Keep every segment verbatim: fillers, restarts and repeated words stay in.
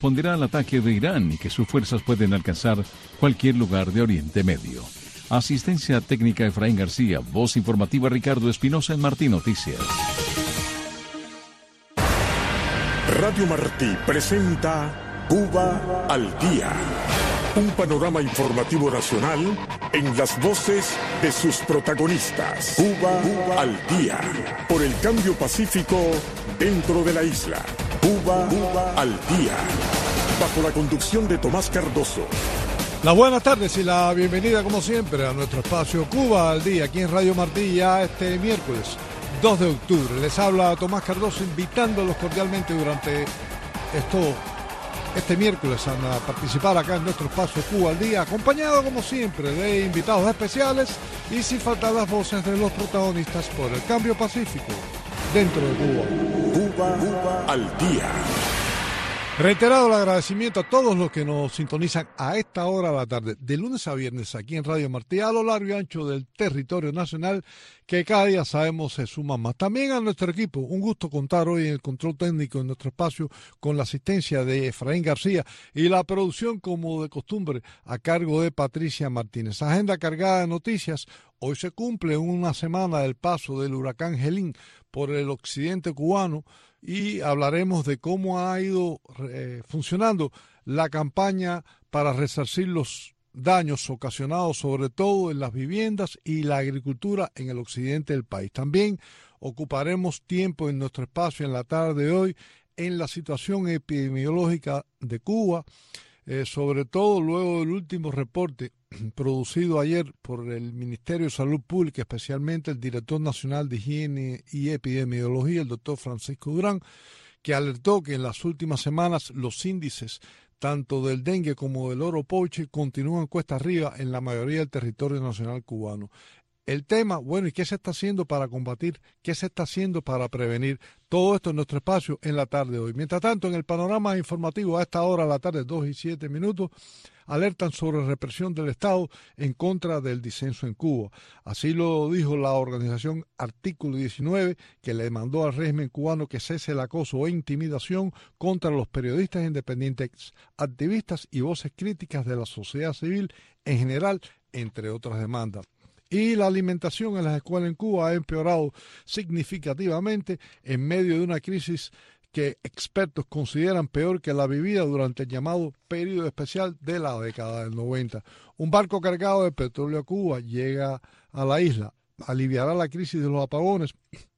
responderá al ataque de Irán y que sus fuerzas pueden alcanzar cualquier lugar de Oriente Medio. Asistencia técnica Efraín García, voz informativa Ricardo Espinosa en Martí Noticias. Radio Martí presenta Cuba al Día, un panorama informativo nacional en las voces de sus protagonistas. Cuba, Cuba al Día, por el cambio pacífico dentro de la isla. Cuba, Cuba al Día, bajo la conducción de Tomás Cardoso. Las buenas tardes y la bienvenida como siempre a nuestro espacio Cuba al Día, aquí en Radio Martí, ya este miércoles dos de octubre. Les habla Tomás Cardoso, invitándolos cordialmente durante esto, este miércoles a participar acá en nuestro espacio Cuba al Día, acompañado como siempre de invitados especiales y sin faltar las voces de los protagonistas por el cambio pacífico dentro de Cuba. Cuba, Cuba al Día. Reiterado el agradecimiento a todos los que nos sintonizan a esta hora de la tarde, de lunes a viernes aquí en Radio Martí, a lo largo y ancho del territorio nacional, que cada día sabemos se suma más. También a nuestro equipo, un gusto contar hoy en el control técnico de nuestro espacio con la asistencia de Efraín García y la producción, como de costumbre, a cargo de Patricia Martínez. Agenda cargada de noticias. Hoy se cumple una semana del paso del huracán Helene por el occidente cubano, y hablaremos de cómo ha ido eh, funcionando la campaña para resarcir los daños ocasionados sobre todo en las viviendas y la agricultura en el occidente del país. También ocuparemos tiempo en nuestro espacio en la tarde de hoy en la situación epidemiológica de Cuba, eh, sobre todo luego del último reporte producido ayer por el Ministerio de Salud Pública, especialmente el Director Nacional de Higiene y Epidemiología, el doctor Francisco Durán, que alertó que en las últimas semanas los índices tanto del dengue como del oropoche continúan cuesta arriba en la mayoría del territorio nacional cubano. El tema, bueno, ¿y qué se está haciendo para combatir? ¿Qué se está haciendo para prevenir? Todo esto en nuestro espacio en la tarde de hoy. Mientras tanto, en el panorama informativo a esta hora, a la tarde, dos y siete minutos, alertan sobre represión del Estado en contra del disenso en Cuba. Así lo dijo la organización Artículo diecinueve, que le demandó al régimen cubano que cese el acoso e intimidación contra los periodistas independientes, activistas y voces críticas de la sociedad civil en general, entre otras demandas. Y la alimentación en las escuelas en Cuba ha empeorado significativamente en medio de una crisis que expertos consideran peor que la vivida durante el llamado periodo especial de la década del noventa. Un barco cargado de petróleo a Cuba llega a la isla, aliviará la crisis de los apagones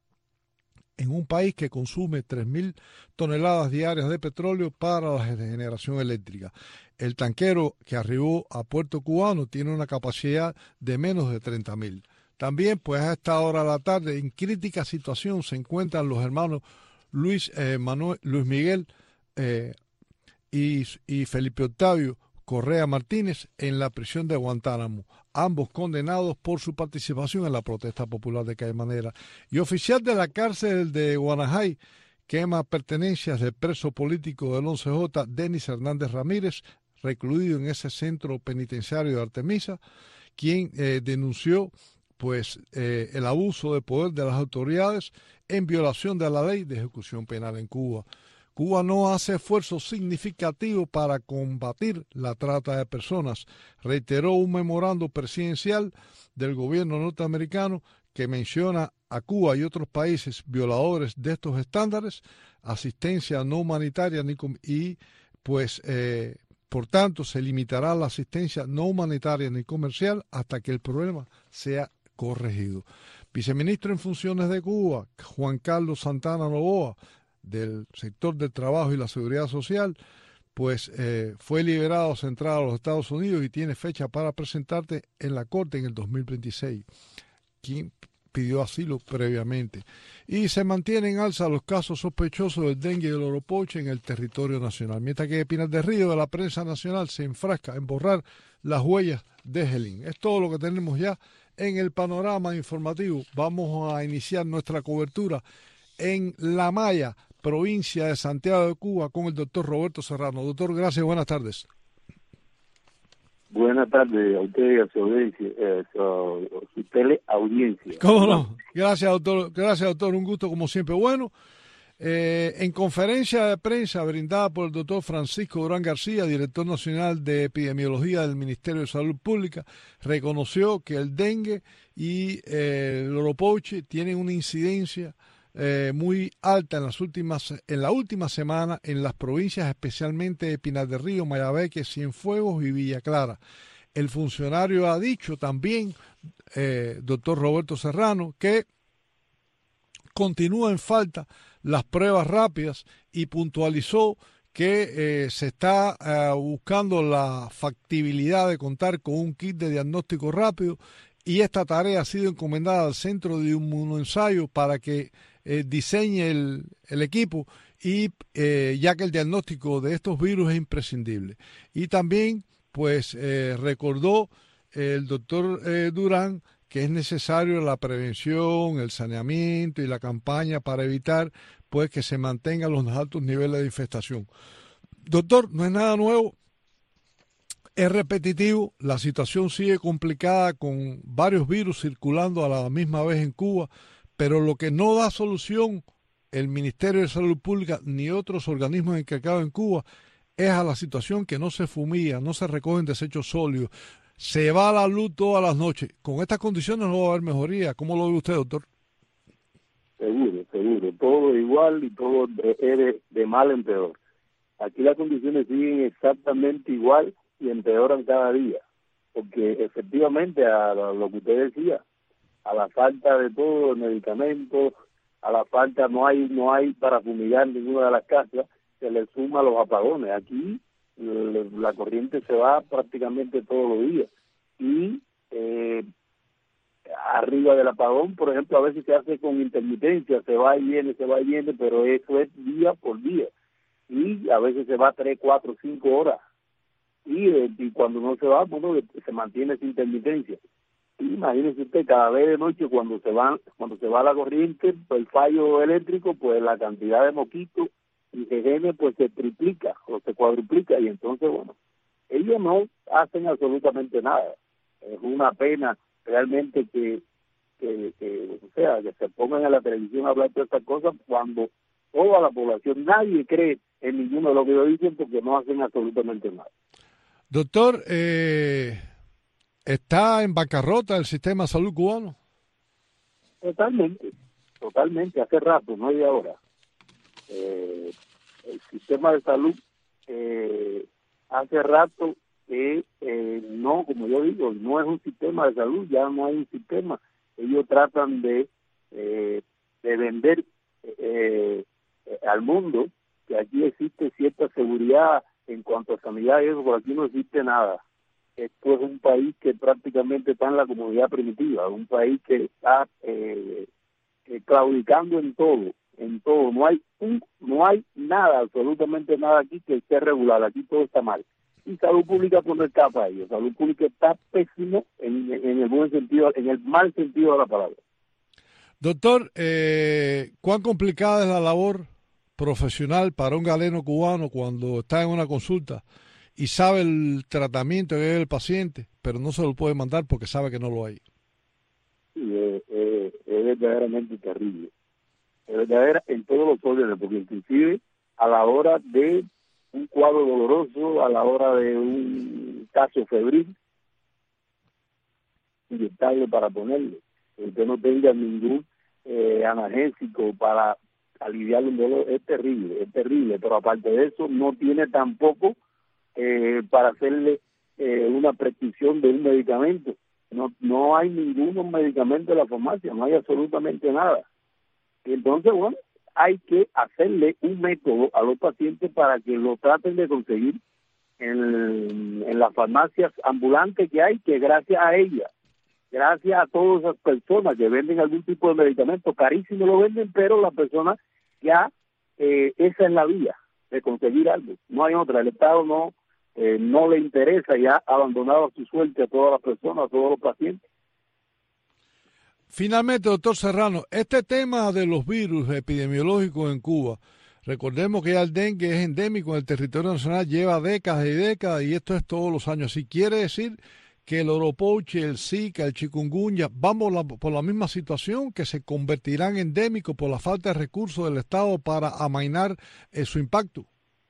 en un país que consume tres mil toneladas diarias de petróleo para la generación eléctrica. El tanquero que arribó a Puerto Cubano tiene una capacidad de menos de treinta mil. También, pues a esta hora de la tarde, en crítica situación se encuentran los hermanos Luis, eh, Manuel, Luis Miguel eh, y, y Felipe Octavio Correa Martínez en la prisión de Guantánamo, ambos condenados por su participación en la protesta popular de Caimanera. Y oficial de la cárcel de Guanajay quema pertenencias del preso político del once J, Denis Hernández Ramírez, recluido en ese centro penitenciario de Artemisa, quien eh, denunció pues eh, el abuso de poder de las autoridades en violación de la ley de ejecución penal en Cuba. Cuba no hace esfuerzos significativos para combatir la trata de personas, reiteró un memorando presidencial del gobierno norteamericano que menciona a Cuba y otros países violadores de estos estándares, asistencia no humanitaria ni y pues eh, por tanto se limitará la asistencia no humanitaria ni comercial hasta que el problema sea corregido. Viceministro en funciones de Cuba, Juan Carlos Santana Novoa, del sector del trabajo y la seguridad social, pues eh, fue liberado centrado a los Estados Unidos y tiene fecha para presentarte en la corte en el dos mil veintiséis, quien pidió asilo previamente. Y se mantienen en alza los casos sospechosos del dengue y del oropoche en el territorio nacional, mientras que Pinar del Río de la prensa nacional se enfrasca en borrar las huellas de Helene. Es todo lo que tenemos ya en el panorama informativo. Vamos a iniciar nuestra cobertura en La Maya, provincia de Santiago de Cuba, con el doctor Roberto Serrano. Doctor, gracias, buenas tardes. Buenas tardes a usted y a su audiencia, eh, su, su teleaudiencia. ¿Cómo no? Gracias, doctor. Gracias, doctor. Un gusto como siempre. Bueno, Eh, en conferencia de prensa brindada por el doctor Francisco Durán García, director nacional de epidemiología del Ministerio de Salud Pública, reconoció que el dengue y eh, el loropoche tienen una incidencia eh, muy alta en las últimas, en la última semana en las provincias, especialmente de Pinar del Río, Mayabeque, Cienfuegos y Villa Clara. El funcionario ha dicho también, eh, doctor Roberto Serrano, que continúa en falta las pruebas rápidas y puntualizó que eh, se está eh, buscando la factibilidad de contar con un kit de diagnóstico rápido y esta tarea ha sido encomendada al Centro de Inmunoensayo para que eh, diseñe el, el equipo y eh, ya que el diagnóstico de estos virus es imprescindible. Y también pues eh, recordó el doctor eh, Durán que es necesario la prevención, el saneamiento y la campaña para evitar pues que se mantengan los altos niveles de infestación. Doctor, no es nada nuevo, es repetitivo, la situación sigue complicada con varios virus circulando a la misma vez en Cuba, pero lo que no da solución el Ministerio de Salud Pública ni otros organismos encargados en Cuba es a la situación que no se fumía, no se recogen desechos sólidos, se va la luz todas las noches. Con estas condiciones no va a haber mejoría. ¿Cómo lo ve usted, doctor? Seguro, seguro. Todo igual y todo es de, de mal en peor. Aquí las condiciones siguen exactamente igual y empeoran cada día. Porque efectivamente, a lo que usted decía, a la falta de todo, el medicamento, a la falta no hay no hay para fumigar ninguna de las casas, se le suma los apagones. Aquí la corriente se va prácticamente todos los días y eh, arriba del apagón, por ejemplo, a veces se hace con intermitencia, se va y viene, se va y viene, pero eso es día por día y a veces se va tres, cuatro, cinco horas y, eh, y cuando no se va, bueno, se mantiene esa intermitencia. Y imagínese usted, cada vez de noche cuando se va cuando se va la corriente, pues el fallo eléctrico, pues la cantidad de mosquitos y se gene, pues se triplica o se cuadruplica y entonces, bueno, ellos no hacen absolutamente nada. Es una pena realmente que, que, que o sea, que se pongan en la televisión a hablar de estas cosas cuando toda la población, nadie cree en ninguno de lo que ellos dicen porque no hacen absolutamente nada. Doctor, eh, ¿está en bancarrota el sistema de salud cubano? Totalmente, totalmente, hace rato, no es de ahora. Eh, el sistema de salud eh, hace rato que eh, no, como yo digo, no es un sistema de salud, ya no hay un sistema. Ellos tratan de eh, de vender eh, eh, al mundo que aquí existe cierta seguridad en cuanto a sanidad y eso, por aquí no existe nada. Esto es un país que prácticamente está en la comunidad primitiva, un país que está eh, eh, claudicando en todo. En todo, no hay un, no hay nada, absolutamente nada aquí que esté regular, aquí todo está mal. Y salud pública pues no escapa a ello, salud pública está pésimo en, en el buen sentido, en el mal sentido de la palabra. Doctor, eh, ¿cuán complicada es la labor profesional para un galeno cubano cuando está en una consulta y sabe el tratamiento que debe el paciente, pero no se lo puede mandar porque sabe que no lo hay? Sí, es, es, es verdaderamente terrible. Es verdadera en todos los órdenes, porque inclusive a la hora de un cuadro doloroso, a la hora de un caso febril, inyectable para ponerle, que usted no tenga ningún eh, analgésico para aliviar un dolor, es terrible, es terrible, pero aparte de eso no tiene tampoco eh, para hacerle eh, una prescripción de un medicamento, no, no hay ningún medicamento en la farmacia, no hay absolutamente nada. Y entonces, bueno, hay que hacerle un método a los pacientes para que lo traten de conseguir en, en las farmacias ambulantes que hay, que gracias a ellas, gracias a todas esas personas que venden algún tipo de medicamento, carísimo lo venden, pero la persona ya, eh, esa es la vía de conseguir algo, no hay otra. El Estado no, eh, no le interesa, ya ha abandonado a su suerte a todas las personas, a todos los pacientes. Finalmente, doctor Serrano, este tema de los virus epidemiológicos en Cuba, recordemos que ya el dengue es endémico en el territorio nacional, lleva décadas y décadas y esto es todos los años. Así quiere decir que el oropoche, el zika, el chikungunya van por la, por la misma situación, que se convertirán endémicos por la falta de recursos del Estado para amainar eh, su impacto?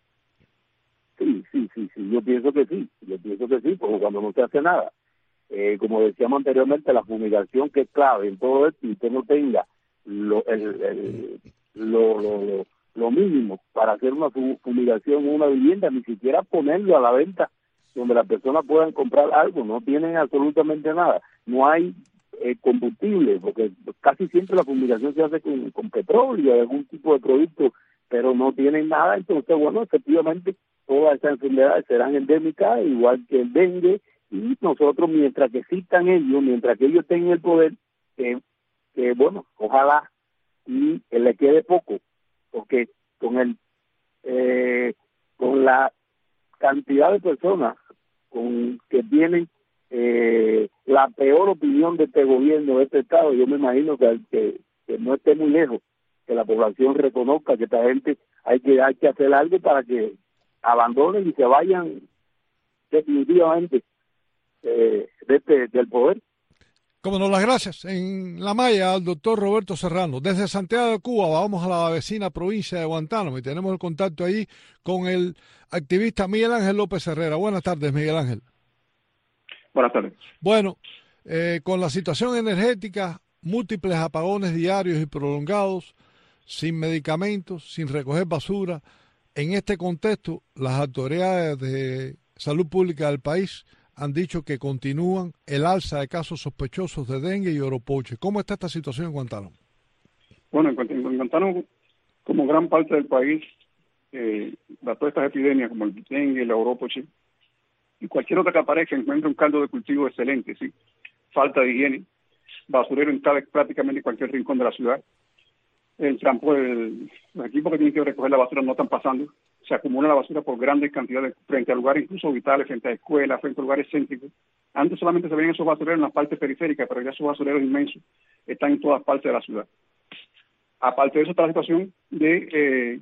Sí, sí, sí, sí, yo pienso que sí, yo pienso que sí, porque cuando no se hace nada, eh, como decíamos anteriormente, la fumigación que es clave en todo esto, y usted no tenga lo, el, el, lo, lo, lo, lo mínimo para hacer una fumigación en una vivienda, ni siquiera ponerlo a la venta donde las personas puedan comprar algo, no tienen absolutamente nada, no hay eh, combustible, porque casi siempre la fumigación se hace con, con petróleo, algún tipo de producto, pero no tienen nada. Entonces, bueno, efectivamente todas estas enfermedades serán endémicas, igual que el dengue, y nosotros, mientras que existan ellos, mientras que ellos tengan el poder, eh, que bueno, ojalá y eh, le quede poco, porque con el eh, con la cantidad de personas con que tienen eh, la peor opinión de este gobierno, de este Estado, yo me imagino que, que, que no esté muy lejos, que la población reconozca que esta gente hay que, hay que hacer algo para que abandonen y se vayan definitivamente eh, de este, del poder. Como no, las gracias en la malla al doctor Roberto Serrano. Desde Santiago de Cuba vamos a la vecina provincia de Guantánamo y tenemos el contacto ahí con el activista Miguel Ángel López Herrera. Buenas tardes, Miguel Ángel. Buenas tardes. Bueno, eh, con la situación energética, múltiples apagones diarios y prolongados, sin medicamentos, sin recoger basura, en este contexto, las autoridades de salud pública del país han dicho que continúan el alza de casos sospechosos de dengue y oropoche. ¿Cómo está esta situación en Guantánamo? Bueno, en, en Guantánamo, como gran parte del país, eh, todas estas epidemias como el dengue, el oropoche y cualquier otra que aparezca encuentra un caldo de cultivo excelente, sí. Falta de higiene, basurero en cada, prácticamente en cualquier rincón de la ciudad. El transporte, los equipos que tienen que recoger la basura no están pasando. Se acumula la basura por grandes cantidades frente a lugares incluso vitales, frente a escuelas, frente a lugares céntricos. Antes solamente se veían esos basureros en las partes periféricas, pero ya esos basureros inmensos están en todas partes de la ciudad. Aparte de eso está la situación de eh,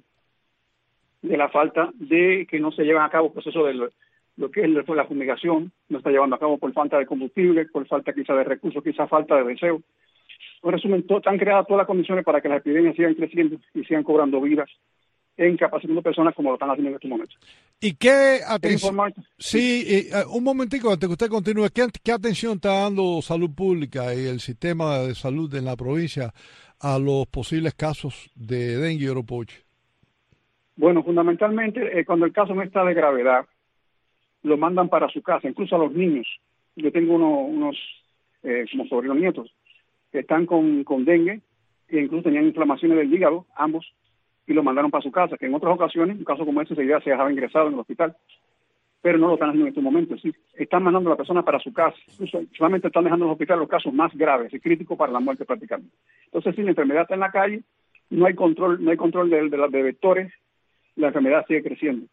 de la falta de que no se llevan a cabo el proceso de lo, lo que es la fumigación, no está llevando a cabo por falta de combustible, por falta quizá de recursos, quizá falta de deseo. En resumen, todo, están creadas todas las condiciones para que las epidemias sigan creciendo y sigan cobrando vidas, incapacitando personas como lo están haciendo en estos momentos. ¿Y qué atención? Sí, y, uh, un momentico antes que usted continúe. ¿Qué, ¿Qué atención está dando Salud Pública y el sistema de salud en la provincia a los posibles casos de dengue y oropoche? Bueno, fundamentalmente, eh, cuando el caso no está de gravedad, lo mandan para su casa, incluso a los niños. Yo tengo uno, unos, eh, como sobrinos nietos, que están con, con dengue, e incluso tenían inflamaciones del hígado, ambos, y lo mandaron para su casa, que en otras ocasiones, un caso como ese, se dejaba ingresado en el hospital, pero no lo están haciendo en estos momentos. Sí, están mandando a la persona para su casa, incluso solamente están dejando en el hospital los casos más graves y críticos para la muerte prácticamente. Entonces, si la enfermedad está en la calle, no hay control, no hay control de, de, de vectores, la enfermedad sigue creciendo.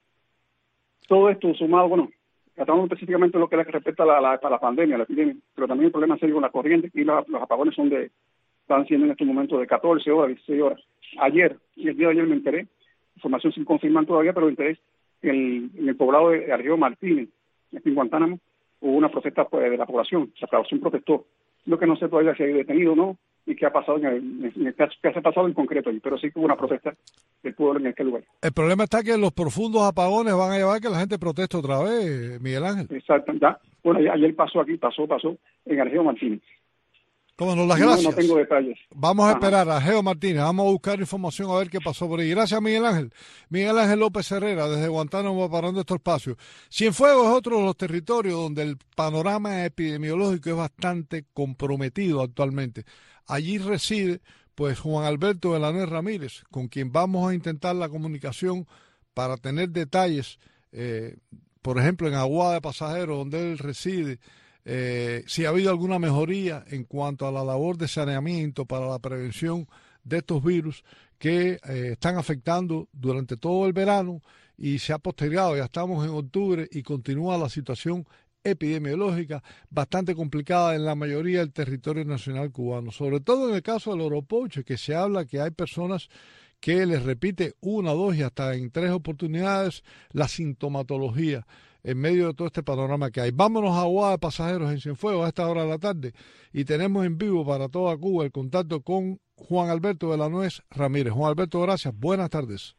Todo esto sumado, bueno, tratando específicamente lo que respecta a la, la, a la pandemia, la epidemia, pero también el problema serio con la corriente, y los, los apagones son de, están siendo en estos momentos de catorce horas, dieciséis horas. Ayer, y el día de ayer me enteré, información sin confirmar todavía, pero me enteré, en, en el poblado de Argeo Martínez, aquí en Guantánamo, hubo una protesta pues, de la población, la población protestó. Lo que no sé todavía si hay detenido o no, y qué ha pasado en el, en el caso, qué ha pasado en concreto allí, pero sí que hubo una protesta del pueblo en aquel lugar. El problema está que los profundos apagones van a llevar a que la gente proteste otra vez, Miguel Ángel. Exacto, ya. Bueno, ya, ayer pasó aquí, pasó, pasó en Argeo Martínez. Cómo no, las gracias. No, no tengo detalles. Vamos a Ajá. esperar a Geo Martínez, vamos a buscar información a ver qué pasó por ahí. Gracias, Miguel Ángel. Miguel Ángel López Herrera, desde Guantánamo, parando estos espacios. Cienfuegos es otro de los territorios donde el panorama epidemiológico es bastante comprometido actualmente. Allí reside, pues, Juan Alberto Delaner Ramírez, con quien vamos a intentar la comunicación para tener detalles, eh, por ejemplo, en Aguada de Pasajeros, donde él reside, Eh, si ha habido alguna mejoría en cuanto a la labor de saneamiento para la prevención de estos virus que eh, están afectando durante todo el verano y se ha postergado, ya estamos en octubre y continúa la situación epidemiológica bastante complicada en la mayoría del territorio nacional cubano, sobre todo en el caso del oropoche, que se habla que hay personas que les repite una, dos y hasta en tres oportunidades la sintomatología. en medio de todo este panorama que hay. Vámonos a Aguada de Pasajeros en Cienfuegos a esta hora de la tarde y tenemos en vivo para toda Cuba el contacto con Juan Alberto de la Nuez Ramírez. Juan Alberto, gracias. Buenas tardes.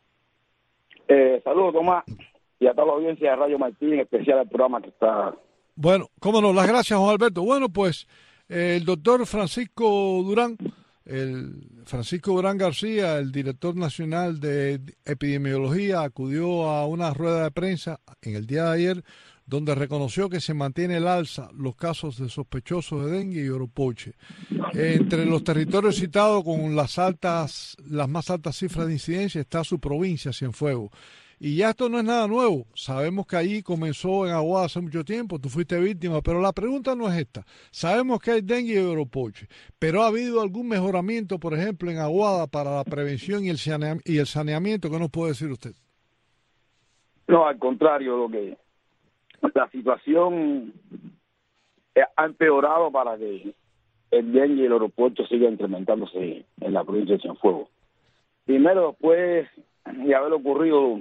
Eh, saludos, Tomás, y a toda la audiencia de Radio Martí, en especial el programa que está... Bueno, cómo no, las gracias, Juan Alberto. Bueno, pues eh, el doctor Francisco Durán, el Francisco Durán García, el director nacional de epidemiología, acudió a una rueda de prensa en el día de ayer donde reconoció que se mantiene el alza los casos de sospechosos de dengue y oropoche. Entre los territorios citados con las altas, las más altas cifras de incidencia está su provincia, Cienfuegos. Y ya esto no es nada nuevo. Sabemos que allí comenzó en Aguada hace mucho tiempo, tú fuiste víctima, pero la pregunta no es esta. Sabemos que hay dengue y oropoche, pero ¿ha habido algún mejoramiento, por ejemplo, en Aguada para la prevención y el saneamiento? Y el saneamiento ¿qué nos puede decir usted? No, al contrario, lo que la situación ha empeorado para que el dengue y el aeropuerto sigan incrementándose en la provincia de Cienfuegos. Primero, después de haber ocurrido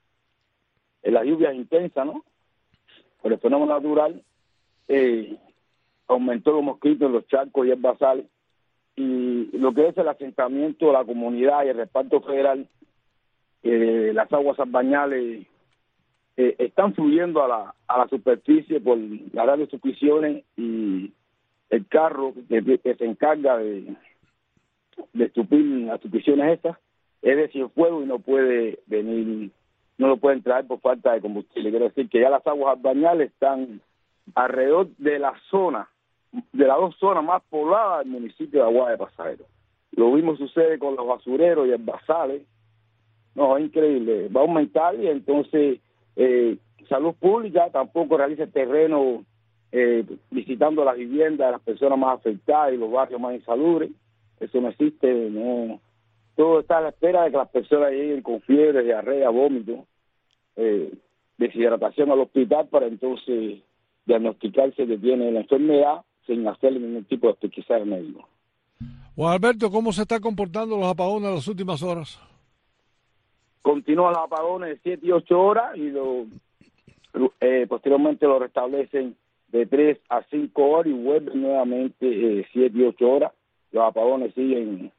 en las lluvias intensas, ¿no? Por el fenómeno natural, eh, aumentó los mosquitos en los charcos y herbazales, y lo que es el asentamiento de la comunidad y el reparto federal, eh, las aguas albañales eh, están fluyendo a la, a la superficie por las grandes suspiciones, y el carro que, que se encarga de, de estupir las suspiciones estas es de Cienfuegos y no puede venir, no lo pueden traer por falta de combustible. Quiero decir que ya las aguas albañales están alrededor de la zona, de las dos zonas más pobladas del municipio de Aguada de Pasajeros. Lo mismo sucede con los basureros y herbazales. No, es increíble. Va a aumentar, y entonces eh, Salud Pública tampoco realiza el terreno eh, visitando las viviendas de las personas más afectadas y los barrios más insalubres. Eso no existe, no. Todo está a la espera de que las personas lleguen con fiebre, diarrea, vómito, eh, deshidratación al hospital para entonces diagnosticarse que tiene la enfermedad sin hacerle ningún tipo de pesquisa médico. Juan Alberto, ¿cómo se están comportando los apagones en las últimas horas? Continúan los apagones de siete y ocho horas y lo, eh, posteriormente lo restablecen de tres a cinco horas y vuelven nuevamente eh, siete y ocho horas. Los apagones siguen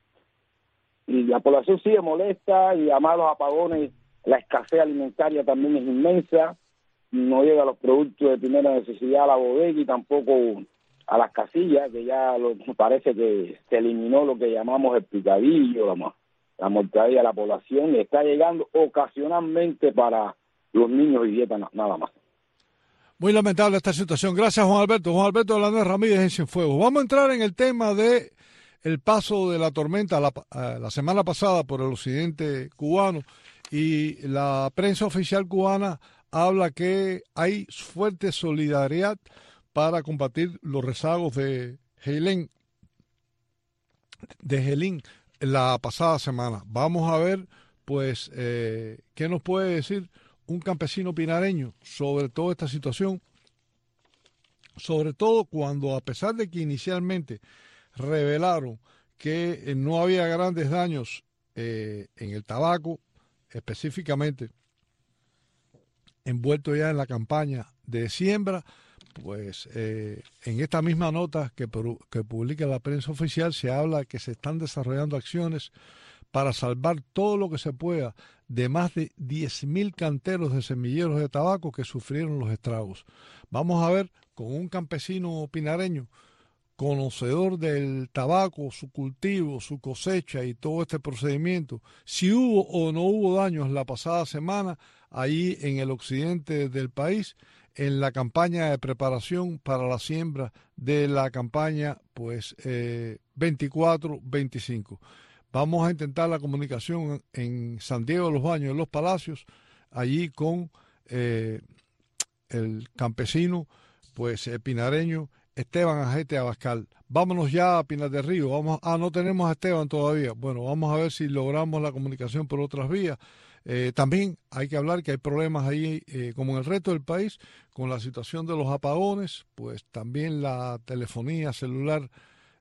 y la población sigue molesta, y además los apagones, la escasez alimentaria también es inmensa, no llega a los productos de primera necesidad a la bodega y tampoco a las casillas, que ya lo, parece que se eliminó lo que llamamos el picadillo, la, la mortadella de la población, y está llegando ocasionalmente para los niños y dietas nada más. Muy lamentable esta situación. Gracias, Juan Alberto. Juan Alberto de la Nuez Ramírez en Cienfuegos. Vamos a entrar en el tema de el paso de la tormenta la, la semana pasada por el occidente cubano, y la prensa oficial cubana habla que hay fuerte solidaridad para combatir los rezagos de Helene, de Helene la pasada semana. Vamos a ver, pues, eh, qué nos puede decir un campesino pinareño sobre toda esta situación, sobre todo cuando, a pesar de que inicialmente revelaron que no había grandes daños eh, en el tabaco, específicamente envuelto ya en la campaña de siembra, pues eh, en esta misma nota que, que publica la prensa oficial se habla que se están desarrollando acciones para salvar todo lo que se pueda de más de diez mil canteros de semilleros de tabaco que sufrieron los estragos. Vamos a ver con un campesino pinareño, conocedor del tabaco, su cultivo, su cosecha y todo este procedimiento, si hubo o no hubo daños la pasada semana ahí en el occidente del país, en la campaña de preparación para la siembra de la campaña pues eh, veinticuatro veinticinco. Vamos a intentar la comunicación en San Diego de los Baños, en Los Palacios, allí con eh, el campesino pues eh, pinareño Esteban Ajete Abascal. Vámonos ya a Pinar del Río. Vamos, ah, no tenemos a Esteban todavía. Bueno, vamos a ver si logramos la comunicación por otras vías. Eh, también hay que hablar que hay problemas ahí, eh, como en el resto del país, con la situación de los apagones, pues también la telefonía celular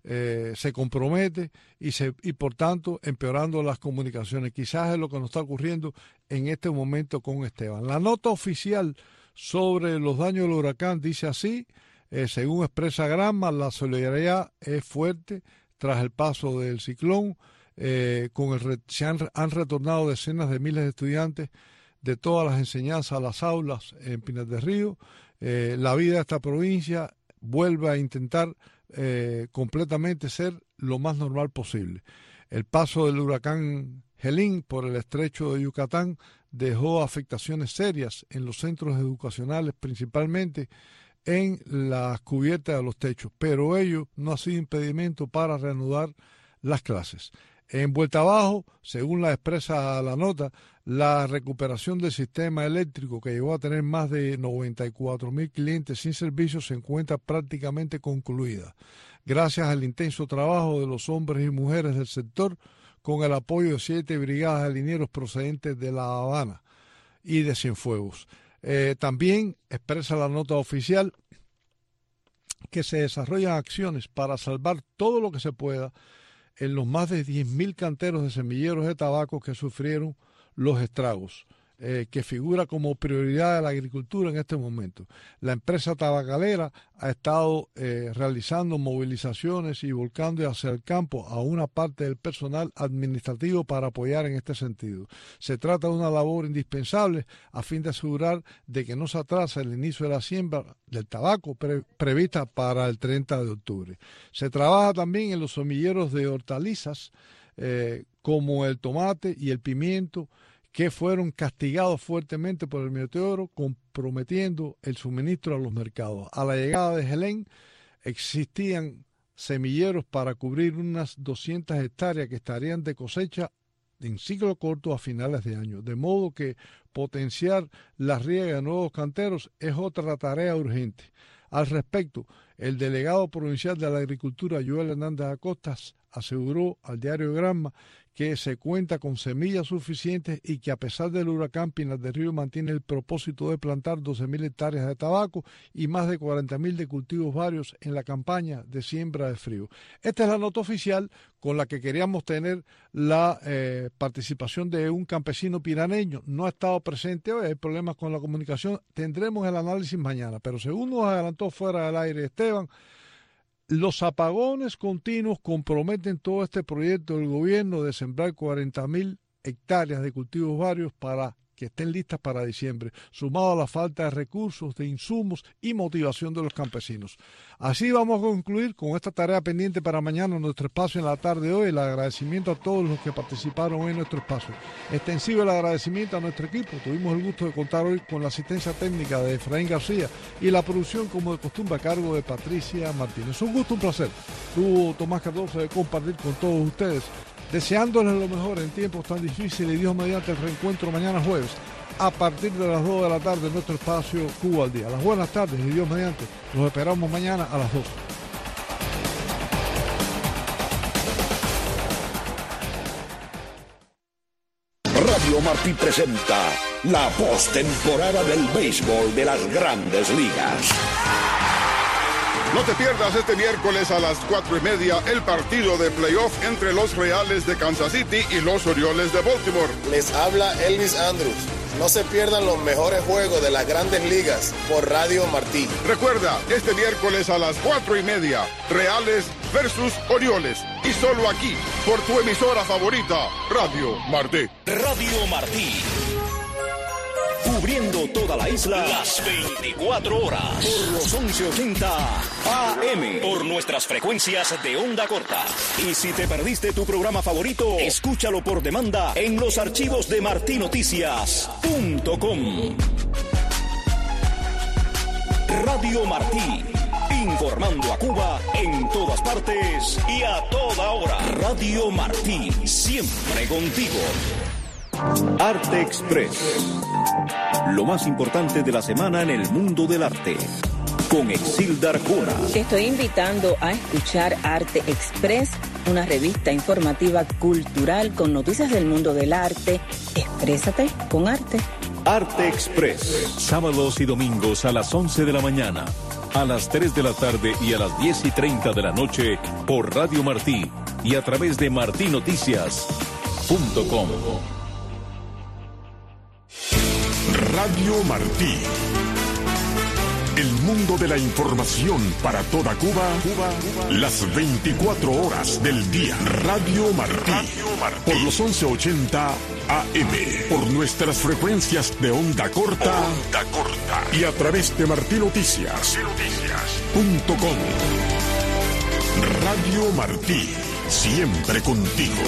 eh, se compromete y, se, y por tanto empeorando las comunicaciones. Quizás es lo que nos está ocurriendo en este momento con Esteban. La nota oficial sobre los daños del huracán dice así, eh, según expresa Granma, la solidaridad es fuerte tras el paso del ciclón. Eh, con el, se han, han retornado decenas de miles de estudiantes de todas las enseñanzas a las aulas en Pinar del Río. Eh, la vida de esta provincia vuelve a intentar eh, completamente ser lo más normal posible. El paso del huracán Helene por el estrecho de Yucatán dejó afectaciones serias en los centros educacionales, principalmente en las cubiertas de los techos, pero ello no ha sido impedimento para reanudar las clases. En Vuelta Abajo, según la expresa la nota, la recuperación del sistema eléctrico, que llegó a tener más de noventa y cuatro mil clientes sin servicio, se encuentra prácticamente concluida, gracias al intenso trabajo de los hombres y mujeres del sector, con el apoyo de siete brigadas de linieros procedentes de La Habana y de Cienfuegos. Eh, también expresa la nota oficial que se desarrollan acciones para salvar todo lo que se pueda en los más de diez mil canteros de semilleros de tabaco que sufrieron los estragos, eh, que figura como prioridad de la agricultura en este momento. La empresa tabacalera ha estado eh, realizando movilizaciones y volcando hacia el campo a una parte del personal administrativo para apoyar en este sentido. Se trata de una labor indispensable a fin de asegurar de que no se atrasa el inicio de la siembra del tabaco pre prevista para el treinta de octubre. Se trabaja también en los semilleros de hortalizas eh, como el tomate y el pimiento, que fueron castigados fuertemente por el meteoro, comprometiendo el suministro a los mercados. A la llegada de Helene existían semilleros para cubrir unas doscientas hectáreas que estarían de cosecha en ciclo corto a finales de año, de modo que potenciar la riega de nuevos canteros es otra tarea urgente. Al respecto, el delegado provincial de la Agricultura, Joel Hernández Acosta, aseguró al diario Granma que se cuenta con semillas suficientes y que a pesar del huracán, Pinar del Río mantiene el propósito de plantar doce mil hectáreas de tabaco y más de cuarenta mil de cultivos varios en la campaña de siembra de frío. Esta es la nota oficial con la que queríamos tener la eh, participación de un campesino piraneño. No ha estado presente hoy, hay problemas con la comunicación, tendremos el análisis mañana, pero según nos adelantó fuera del aire Esteban, los apagones continuos comprometen todo este proyecto del gobierno de sembrar cuarenta mil hectáreas de cultivos varios para que estén listas para diciembre, sumado a la falta de recursos, de insumos y motivación de los campesinos. Así vamos a concluir con esta tarea pendiente para mañana en nuestro espacio en la tarde de hoy. El agradecimiento a todos los que participaron en nuestro espacio. Extensivo el agradecimiento a nuestro equipo. Tuvimos el gusto de contar hoy con la asistencia técnica de Efraín García y la producción, como de costumbre, a cargo de Patricia Martínez. Un gusto, un placer. Tuvo Tomás Cardoso de compartir con todos ustedes, deseándoles lo mejor en tiempos tan difíciles y Dios mediante el reencuentro mañana jueves a partir de las dos de la tarde en nuestro espacio Cuba al Día. Las buenas tardes y Dios mediante. Los esperamos mañana a las dos. Radio Martí presenta la postemporada del béisbol de las Grandes Ligas. No te pierdas este miércoles a las cuatro y media el partido de playoff entre los Reales de Kansas City y los Orioles de Baltimore. Les habla Elvis Andrus. No se pierdan los mejores juegos de las Grandes Ligas por Radio Martí. Recuerda, este miércoles a las cuatro y media, Reales versus Orioles. Y solo aquí, por tu emisora favorita, Radio Martí. Radio Martí. Cubriendo toda la isla las veinticuatro horas por los once ochenta A M, por nuestras frecuencias de onda corta. Y si te perdiste tu programa favorito, escúchalo por demanda en los archivos de marti noticias punto com. Radio Martí, informando a Cuba en todas partes y a toda hora. Radio Martí, siempre contigo. Arte Express, lo más importante de la semana en el mundo del arte, con Exilda Arjona. Te estoy invitando a escuchar Arte Express, una revista informativa cultural con noticias del mundo del arte. Exprésate con arte. Arte Express, sábados y domingos a las once de la mañana, a las tres de la tarde y a las diez y treinta de la noche por Radio Martí y a través de martí noticias punto com. Radio Martí. El mundo de la información para toda Cuba, Cuba, las veinticuatro horas del día. Radio Martí. Radio Martí. Por los once ochenta A M. Por nuestras frecuencias de onda corta. Onda corta. Y a través de martí noticias punto com. Radio Martí. Siempre contigo.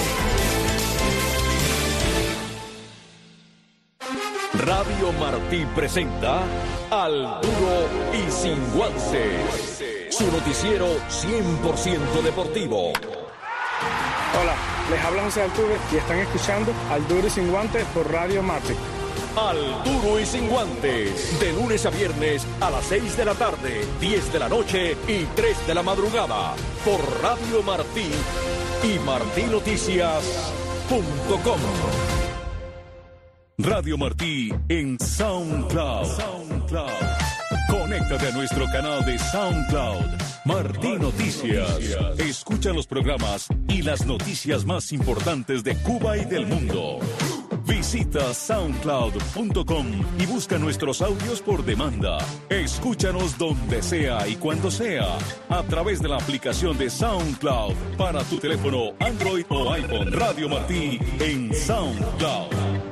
Radio Martí presenta Al Duro y Sin Guantes, su noticiero cien por ciento deportivo. Hola, les habla José Altuve y están escuchando Al Duro y Sin Guantes por Radio Martí. Al Duro y Sin Guantes, de lunes a viernes a las seis de la tarde, diez de la noche y tres de la madrugada, por Radio Martí y martí noticias punto com. Radio Martí en SoundCloud. SoundCloud. Conéctate a nuestro canal de SoundCloud, Martí Noticias. Escucha los programas y las noticias más importantes de Cuba y del mundo. Visita soundcloud punto com y busca nuestros audios por demanda. Escúchanos donde sea y cuando sea, a través de la aplicación de SoundCloud para tu teléfono Android o iPhone. Radio Martí en SoundCloud.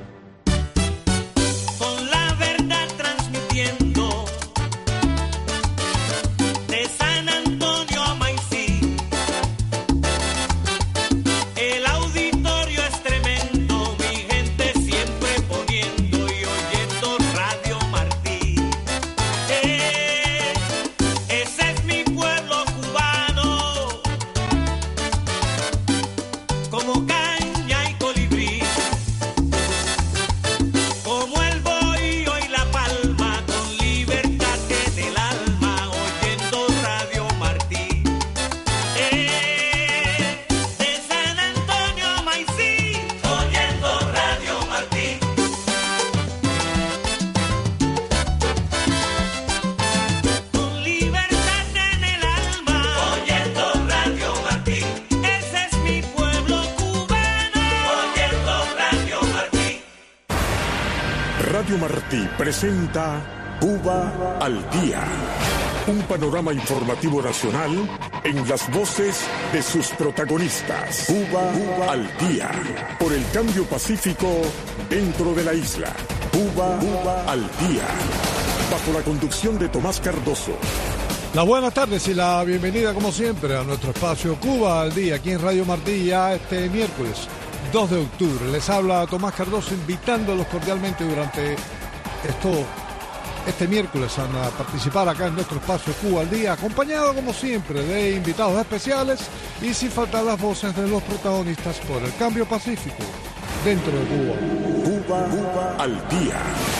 Radio Martí presenta Cuba al Día. Un panorama informativo nacional en las voces de sus protagonistas. Cuba, Cuba al Día. Por el cambio pacífico dentro de la isla. Cuba, Cuba al Día. Bajo la conducción de Tomás Cardoso. Las buenas tardes y la bienvenida como siempre a nuestro espacio Cuba al Día, aquí en Radio Martí, ya este miércoles dos de octubre. Les habla Tomás Cardoso invitándolos cordialmente durante esto, este miércoles a participar acá en nuestro espacio Cuba al Día, acompañado como siempre de invitados especiales y sin faltar las voces de los protagonistas por el cambio pacífico dentro de Cuba. Cuba, Cuba al Día.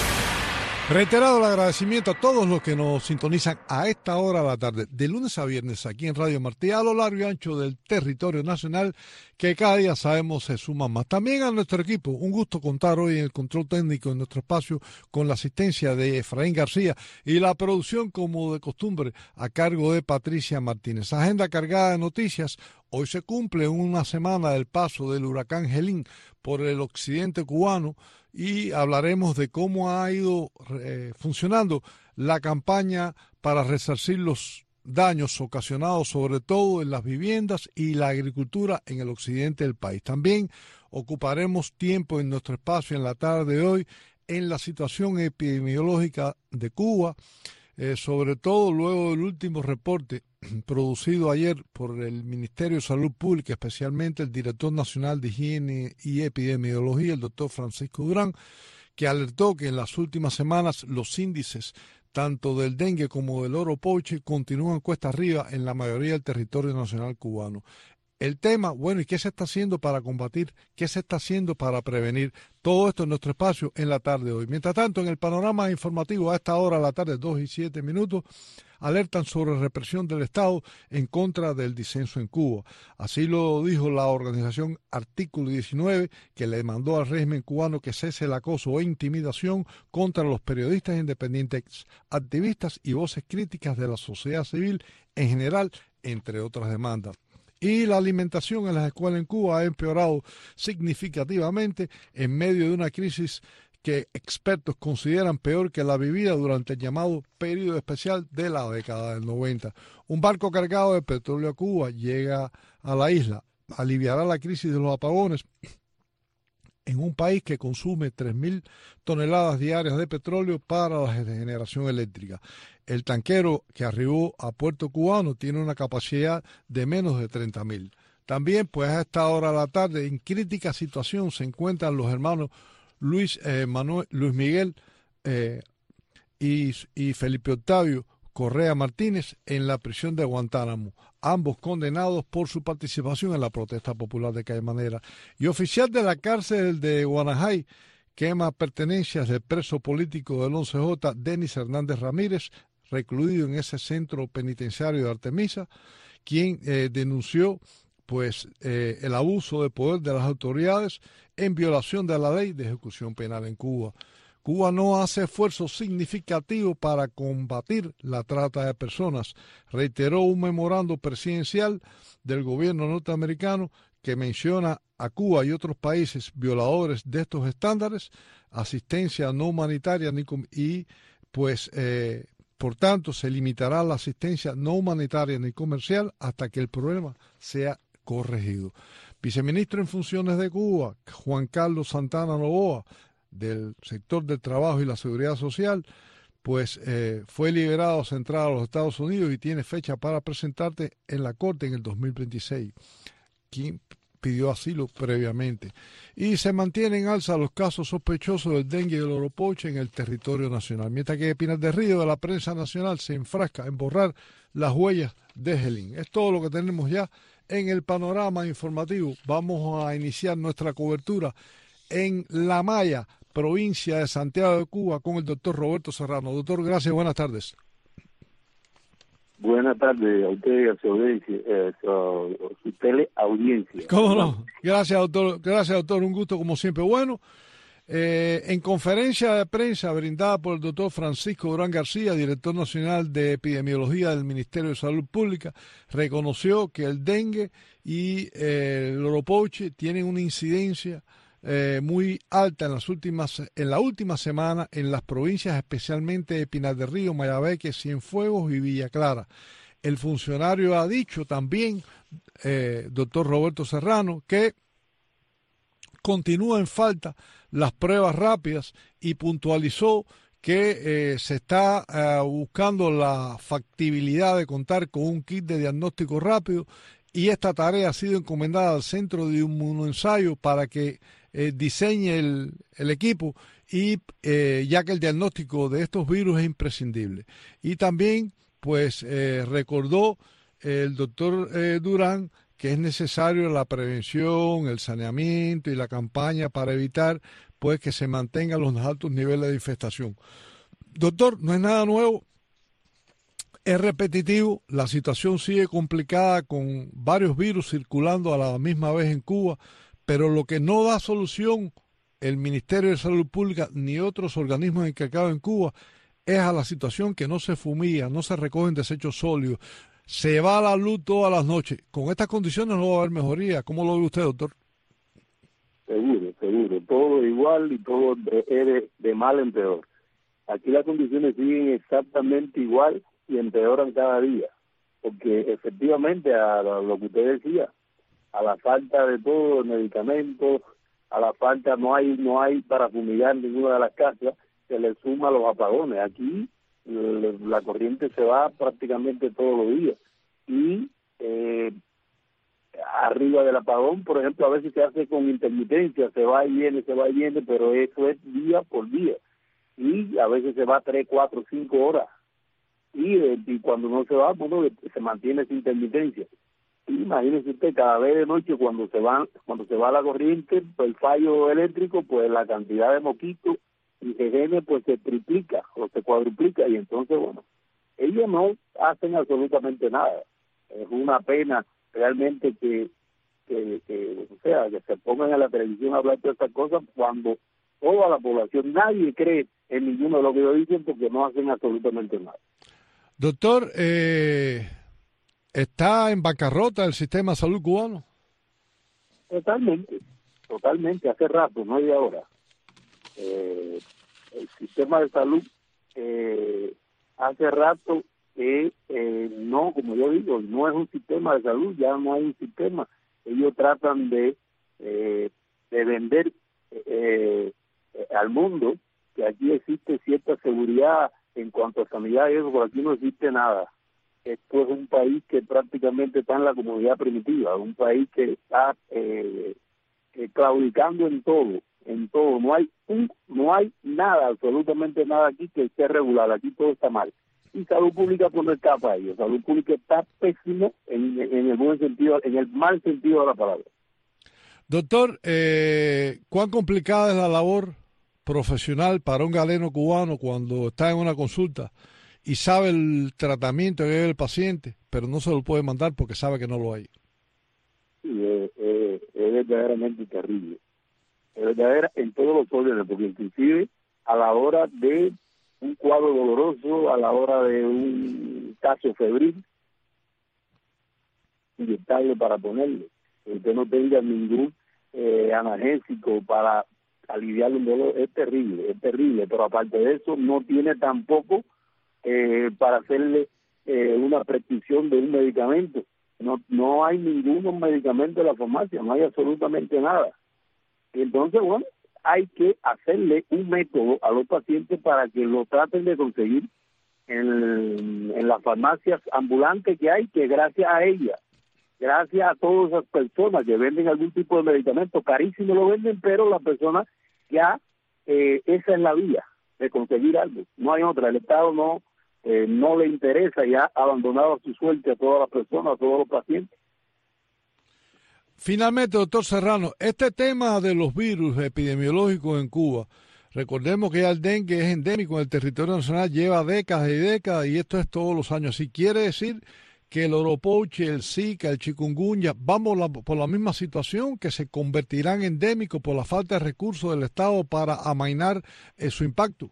Reiterado el agradecimiento a todos los que nos sintonizan a esta hora de la tarde, de lunes a viernes aquí en Radio Martí, a lo largo y ancho del territorio nacional, que cada día sabemos se suman más. También a nuestro equipo, un gusto contar hoy en el control técnico en nuestro espacio con la asistencia de Efraín García y la producción, como de costumbre, a cargo de Patricia Martínez. Agenda cargada de noticias. Hoy se cumple una semana del paso del huracán Helene por el occidente cubano, y hablaremos de cómo ha ido eh, funcionando la campaña para resarcir los daños ocasionados sobre todo en las viviendas y la agricultura en el occidente del país. También ocuparemos tiempo en nuestro espacio en la tarde de hoy en la situación epidemiológica de Cuba, eh, sobre todo luego del último reporte producido ayer por el Ministerio de Salud Pública, especialmente el director nacional de Higiene y Epidemiología, el doctor Francisco Durán, que alertó que en las últimas semanas los índices tanto del dengue como del oropoche continúan cuesta arriba en la mayoría del territorio nacional cubano. el tema, bueno, ¿y qué se está haciendo para combatir? ¿Qué se está haciendo para prevenir? Todo esto en nuestro espacio en la tarde de hoy. Mientras tanto, en el panorama informativo a esta hora, a la tarde, dos y siete minutos, alertan sobre represión del Estado en contra del disenso en Cuba. Así lo dijo la organización Artículo diecinueve, que le demandó al régimen cubano que cese el acoso e intimidación contra los periodistas independientes, activistas y voces críticas de la sociedad civil en general, entre otras demandas. Y la alimentación en las escuelas en Cuba ha empeorado significativamente en medio de una crisis que expertos consideran peor que la vivida durante el llamado periodo especial de la década del noventa. Un barco cargado de petróleo a Cuba llega a la isla, aliviará la crisis de los apagones en un país que consume tres mil toneladas diarias de petróleo para la generación eléctrica. El tanquero que arribó a Puerto Cubano tiene una capacidad de menos de treinta mil. También, pues a esta hora de la tarde, en crítica situación se encuentran los hermanos Luis, eh, Manuel, Luis Miguel eh, y, y Felipe Octavio Correa Martínez en la prisión de Guantánamo, ambos condenados por su participación en la protesta popular de Caimanera. Y oficial de la cárcel de Guanajay quema pertenencias del preso político del once J, Denis Hernández Ramírez, recluido en ese centro penitenciario de Artemisa, quien eh, denunció pues eh, el abuso de poder de las autoridades en violación de la ley de ejecución penal en Cuba. Cuba no hace esfuerzos significativos para combatir la trata de personas, reiteró un memorando presidencial del gobierno norteamericano que menciona a Cuba y otros países violadores de estos estándares, asistencia no humanitaria ni y pues eh, por tanto se limitará la asistencia no humanitaria ni comercial hasta que el problema sea corregido. Viceministro en funciones de Cuba, Juan Carlos Santana Novoa, del sector del trabajo y la seguridad social, pues eh, fue liberado centrado a los Estados Unidos y tiene fecha para presentarte en la corte en el dos mil veintiséis. Quien pidió asilo previamente. Y se mantienen en alza los casos sospechosos del dengue y del oropoche en el territorio nacional, mientras que Pinar del Río de la prensa nacional se enfrasca en borrar las huellas de Gelín. Es todo lo que tenemos ya en el panorama informativo. Vamos a iniciar nuestra cobertura en La Maya, provincia de Santiago de Cuba, con el doctor Roberto Serrano. Doctor, gracias, buenas tardes. Buenas tardes a usted y a su audiencia, eh, su, su teleaudiencia. ¿Cómo no? Gracias, doctor. Gracias, doctor. Un gusto como siempre. Bueno, eh, en conferencia de prensa brindada por el doctor Francisco Durán García, director nacional de epidemiología del Ministerio de Salud Pública, reconoció que el dengue y eh, el oropoche tienen una incidencia Eh, muy alta en las últimas en la última semana en las provincias, especialmente de Pinar del Río, Mayabeque, Cienfuegos y Villa Clara. El funcionario ha dicho también, eh, doctor Roberto Serrano, que continúa en falta las pruebas rápidas y puntualizó que eh, se está eh, buscando la factibilidad de contar con un kit de diagnóstico rápido, y esta tarea ha sido encomendada al Centro de Inmunoensayo para que eh, diseñe el, el equipo, y eh, ya que el diagnóstico de estos virus es imprescindible. Y también pues eh, recordó el doctor eh, Durán que es necesario la prevención, el saneamiento y la campaña para evitar pues que se mantengan los altos niveles de infestación. Doctor, no es nada nuevo. Es repetitivo, la situación sigue complicada con varios virus circulando a la misma vez en Cuba, pero lo que no da solución el Ministerio de Salud Pública ni otros organismos encargados en Cuba es a la situación que no se fumiga, no se recogen desechos sólidos, se va la luz todas las noches. Con estas condiciones no va a haber mejoría. ¿Cómo lo ve usted, doctor? Seguro, seguro. Todo igual y todo es de, de mal en peor. Aquí las condiciones siguen exactamente igual y empeoran cada día, porque efectivamente a lo que usted decía, a la falta de todo el medicamento, a la falta no hay no hay para fumigar ninguna de las casas, se le suma los apagones. Aquí le, la corriente se va prácticamente todos los días y eh, arriba del apagón, por ejemplo, a veces se hace con intermitencia, se va y viene, se va y viene, pero eso es día por día y a veces se va tres, cuatro, cinco horas. Y, y cuando no se va, bueno, se mantiene esa intermitencia. Imagínese usted, cada vez de noche cuando se va, cuando se va la corriente, pues el fallo eléctrico, pues la cantidad de mosquitos y de genes pues se triplica o se cuadruplica, y entonces, bueno, ellos no hacen absolutamente nada. Es una pena realmente que, que, que o sea, que se pongan en la televisión a hablar de estas cosas cuando toda la población, nadie cree en ninguno de lo que ellos dicen porque no hacen absolutamente nada. Doctor, eh, ¿está en bancarrota el sistema de salud cubano? Totalmente, totalmente, hace rato, no es de ahora. Eh, el sistema de salud eh, hace rato que eh, no, como yo digo, no es un sistema de salud, ya no hay un sistema. Ellos tratan de, eh, de vender eh, eh, al mundo que aquí existe cierta seguridad en cuanto a sanidad y eso, por aquí no existe nada. Esto es un país que prácticamente está en la comunidad primitiva, un país que está eh, eh, claudicando en todo, en todo. No hay un, no hay nada, absolutamente nada aquí que esté regular, aquí todo está mal. Y salud pública pues no está para ello, salud pública está pésimo en, en el buen sentido, en el mal sentido de la palabra. Doctor, eh, ¿cuán complicada es la labor profesional para un galeno cubano cuando está en una consulta y sabe el tratamiento que debe el paciente, pero no se lo puede mandar porque sabe que no lo hay? Sí, eh, eh, es verdaderamente terrible. Es verdadera en todos los órdenes, porque inclusive a la hora de un cuadro doloroso, a la hora de un caso febril, inyectable para ponerle, que usted no tenga ningún eh, analgésico para aliviar un dolor, es terrible, es terrible, pero aparte de eso no tiene tampoco eh, para hacerle eh, una prescripción de un medicamento. No, no hay ningún medicamento en la farmacia, no hay absolutamente nada. Y entonces, bueno, hay que hacerle un método a los pacientes para que lo traten de conseguir en, en las farmacias ambulantes que hay, que gracias a ellas, gracias a todas esas personas que venden algún tipo de medicamento, carísimo lo venden, pero la persona ya, eh, esa es la vía de conseguir algo, no hay otra. El Estado no eh, no le interesa y ha abandonado a su suerte a todas las personas, a todos los pacientes. Finalmente, doctor Serrano, este tema de los virus epidemiológicos en Cuba, recordemos que ya el dengue es endémico en el territorio nacional, lleva décadas y décadas y esto es todos los años. ¿Sí quiere decir que el oropoche, el zika, el chikungunya, vamos la, por la misma situación, que se convertirán endémicos por la falta de recursos del Estado para amainar eh, su impacto?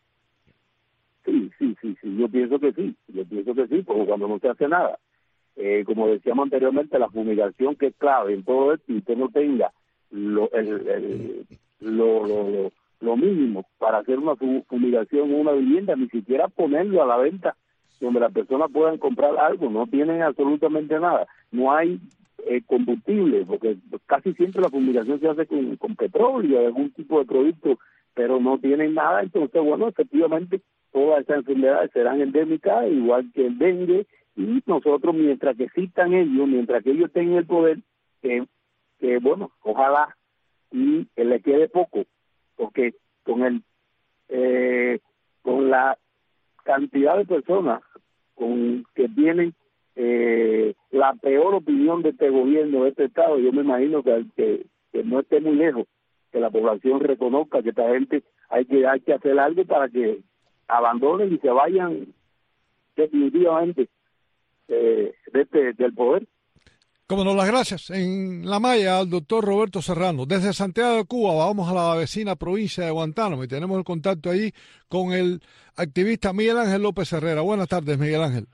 Sí, sí, sí, sí, yo pienso que sí, yo pienso que sí, porque cuando no se hace nada, eh, como decíamos anteriormente, la fumigación que es clave en todo esto, y usted no tenga lo, el, el, lo, lo, lo, lo mínimo para hacer una fumigación en una vivienda, ni siquiera ponerlo a la venta donde las personas puedan comprar algo, no tienen absolutamente nada, no hay eh, combustible, porque casi siempre la fumigación se hace con, con petróleo, algún tipo de producto, pero no tienen nada. Entonces, bueno, efectivamente todas estas enfermedades serán endémicas, igual que el dengue, y nosotros, mientras que existan ellos, mientras que ellos tengan el poder, que, que bueno, ojalá y que le quede poco, porque con el eh, con la cantidad de personas con que tienen eh, la peor opinión de este gobierno, de este Estado, yo me imagino que, que, que no esté muy lejos, que la población reconozca que esta gente hay que, hay que hacer algo para que abandonen y se vayan definitivamente eh, de este, del poder. Como no, las gracias en la malla al doctor Roberto Serrano. Desde Santiago de Cuba vamos a la vecina provincia de Guantánamo y tenemos el contacto ahí con el activista Miguel Ángel López Herrera. Buenas tardes, Miguel Ángel.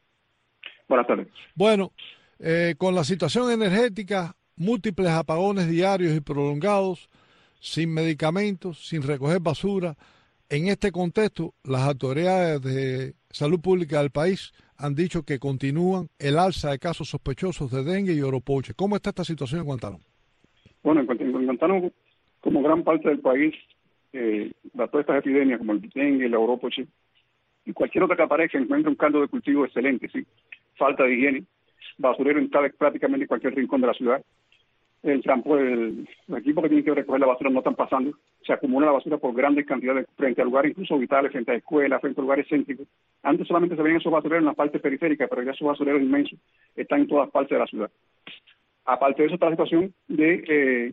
Buenas tardes. Bueno, eh, con la situación energética, múltiples apagones diarios y prolongados, sin medicamentos, sin recoger basura, en este contexto, las autoridades de salud pública del país han dicho que continúan el alza de casos sospechosos de dengue y oropoche. ¿Cómo está esta situación en Guantánamo? Bueno, en Guantánamo, como gran parte del país, eh, todas estas epidemias como el dengue, el oropoche y cualquier otra que aparezca encuentra un caldo de cultivo excelente, sí. Falta de higiene, basurero en cada, prácticamente cualquier rincón de la ciudad. El transporte, el, los equipos que tienen que recoger la basura no están pasando. Se acumula la basura por grandes cantidades frente a lugares incluso vitales, frente a escuelas, frente a lugares céntricos. Antes solamente se veían esos basureros en la parte periférica, pero ya esos basureros inmensos están en todas partes de la ciudad. Aparte de eso está la situación de eh,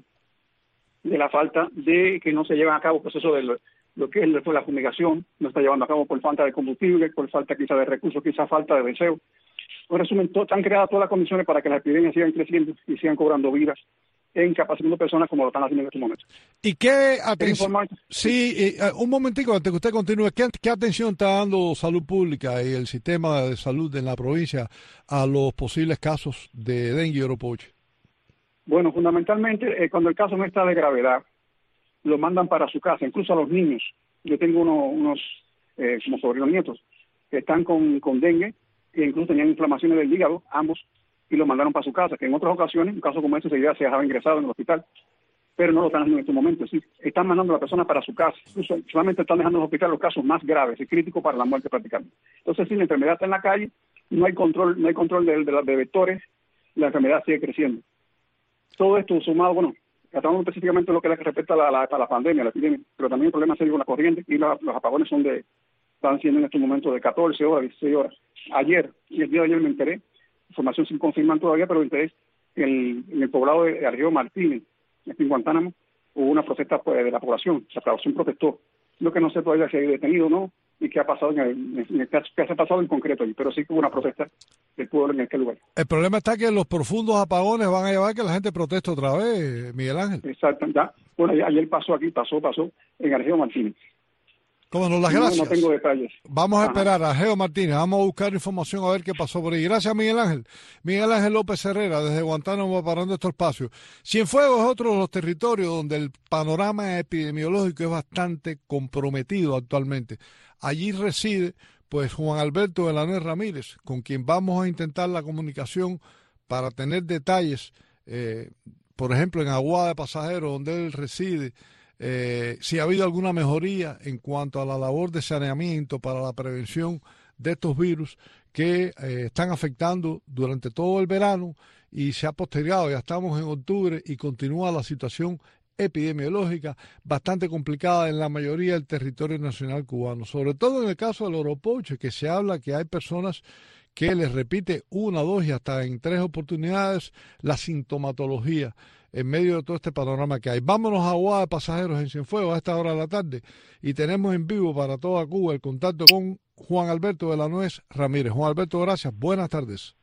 de la falta de que no se llevan a cabo el proceso de lo, lo que es la fumigación, no está llevando a cabo por falta de combustible, por falta quizá de recursos, quizá falta de deseo. En resumen, todo, están creadas todas las condiciones para que las epidemias sigan creciendo y sigan cobrando vidas e incapacitando personas como lo están haciendo en estos momentos. ¿Y qué atención? Sí, eh, un momentico antes que usted continúe, ¿qué, ¿qué atención está dando Salud Pública y el sistema de salud en la provincia a los posibles casos de dengue y oropoche? Bueno, fundamentalmente, eh, cuando el caso no está de gravedad, lo mandan para su casa, incluso a los niños. Yo tengo uno, unos, eh, como sobrinos nietos, que están con, con dengue, e incluso tenían inflamaciones del hígado, ambos, y lo mandaron para su casa, que en otras ocasiones, un caso como este, se ya se dejaba ingresado en el hospital, pero no lo están haciendo en estos momentos. Sí, están mandando a la persona para su casa, incluso solamente están dejando en el hospital los casos más graves y críticos para la muerte prácticamente. Entonces, si la enfermedad está en la calle, no hay control, no hay control de, de, de vectores, la enfermedad sigue creciendo. Todo esto sumado, bueno, tratando específicamente lo que respecta a la, la, a la pandemia, la epidemia, pero también el problema serio con la corriente y la, los apagones son de, están siendo en estos momentos de catorce horas, dieciséis horas. Ayer, y el día de ayer me enteré, información sin confirmar todavía, pero me enteré, en, en el poblado de Argeo Martínez, en Guantánamo, hubo una protesta pues, de la población, la población protestó. Lo que no sé todavía si hay detenido o no, y qué ha pasado en el, en el caso, qué ha pasado en concreto allí, pero sí que hubo una protesta del pueblo en aquel lugar. El problema está que los profundos apagones van a llevar a que la gente proteste otra vez, Miguel Ángel. Exacto, ya. Bueno, ayer pasó aquí, pasó, pasó en Argeo Martínez. Cómo no, las gracias. No, no tengo detalles. Vamos a Ajá. esperar a Argeo Martínez, vamos a buscar información a ver qué pasó por ahí. Gracias, Miguel Ángel. Miguel Ángel López Herrera, desde Guantánamo, parando estos espacios. Cienfuegos es otro de los territorios donde el panorama epidemiológico es bastante comprometido actualmente. Allí reside, pues, Juan Alberto de la Nuez Ramírez, con quien vamos a intentar la comunicación para tener detalles, eh, por ejemplo, en Aguada de Pasajeros, donde él reside, Eh, si ha habido alguna mejoría en cuanto a la labor de saneamiento para la prevención de estos virus que eh, están afectando durante todo el verano y se ha postergado, ya estamos en octubre y continúa la situación epidemiológica bastante complicada en la mayoría del territorio nacional cubano, sobre todo en el caso del oropoche, que se habla que hay personas que les repite una, dos y hasta en tres oportunidades la sintomatología en medio de todo este panorama que hay. Vámonos a Aguada de Pasajeros en Cienfuegos a esta hora de la tarde y tenemos en vivo para toda Cuba el contacto con Juan Alberto de la Nuez Ramírez. Juan Alberto, gracias. Buenas tardes.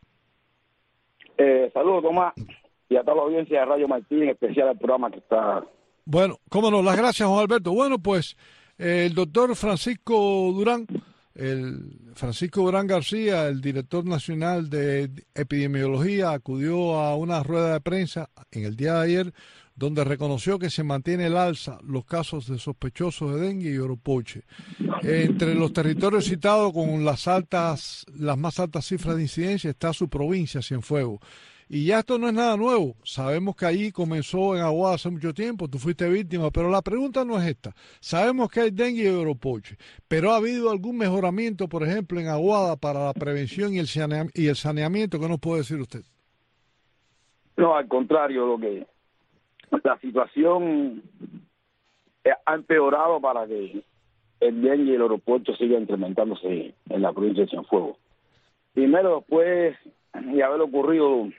Eh, saludos, Tomás, y a toda la audiencia de Radio Martín, en especial al programa que está... Bueno, cómo no, las gracias, Juan Alberto. Bueno, pues eh, el doctor Francisco Durán, el Francisco Durán García, el director nacional de epidemiología, acudió a una rueda de prensa en el día de ayer donde reconoció que se mantiene el alza los casos de sospechosos de dengue y oropoche. Entre los territorios citados con las altas, las más altas cifras de incidencia está su provincia, Cienfuegos. Y ya esto no es nada nuevo. Sabemos que allí comenzó en Aguada hace mucho tiempo, tú fuiste víctima, pero la pregunta no es esta. Sabemos que hay dengue y oropoche, pero ¿ha habido algún mejoramiento, por ejemplo, en Aguada para la prevención y el saneamiento? Y el saneamiento, ¿qué nos puede decir usted? No, al contrario, lo que la situación ha empeorado para que el dengue y el oropoche sigan incrementándose en la provincia de Cienfuegos. Primero, después de haber ocurrido